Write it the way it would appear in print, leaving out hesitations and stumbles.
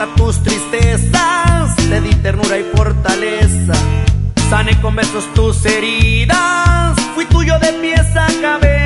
importa tus tristezas, te di ternura y fortaleza. Sané con besos tus heridas, fui tuyo de pies a cabeza.